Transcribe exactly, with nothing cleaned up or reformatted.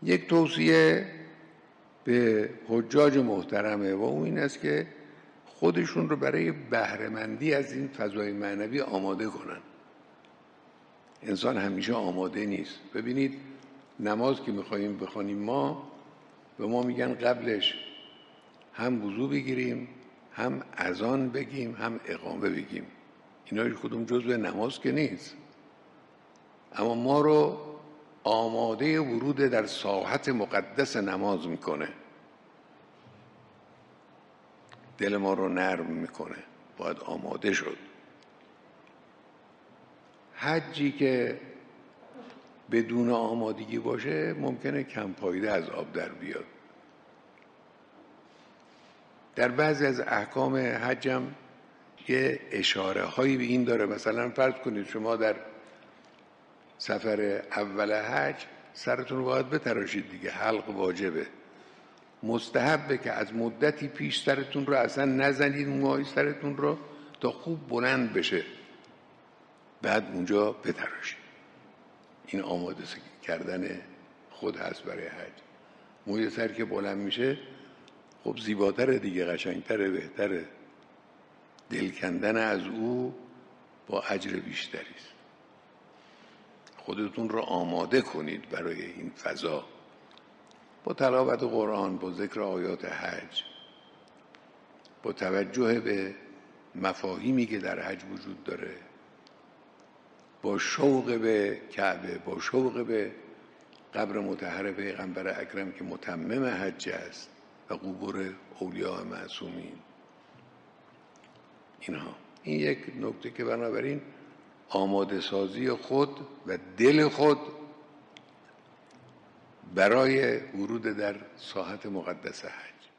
یک توصیه به حجاج محترمه و اون این است که خودشون رو برای بهره‌مندی از این فضای معنوی آماده کنن. انسان همیشه آماده نیست. ببینید نماز که میخواییم بخوانیم ما، به ما میگن قبلش هم وضو بگیریم، هم اذان بگیم، هم اقامه بگیم. اینا هیچ کدوم جزء نماز که نیست، اما ما رو آماده ورود در ساحت مقدس نماز میکنه، دل ما رو نرم میکنه. باید آماده شد. حجی که بدون آمادگی باشه ممکنه کم پایده از آب در بیاد. در بعضی از احکام حجم یه اشاره هایی به این داره. مثلا فرض کنید شما در سفر اول حج سرتون رو باید بتراشید دیگه، حلق واجبه. مستحبه که از مدتی پیش سرتون رو اصلا نزنید، موهای سرتون رو، تا خوب بلند بشه، بعد اونجا بتراشید. این آماده کردن خود هست برای حج. موی سر که بلند میشه خب زیباتره دیگه، قشنگتره، بهتره. دل کندن از او با اجر بیشتری است. خودتون رو آماده کنید برای این فضا، با تلاوت قرآن، با ذکر آیات حج، با توجه به مفاهیمی که در حج وجود داره، با شوق به کعبه، با شوق به قبر مطهر پیغمبر اکرم که متمم حج است و قبور اولیاء معصومین. اینها این یک نکته که بنابراین آماده سازی خود و دل خود برای ورود در ساحت مقدس حج.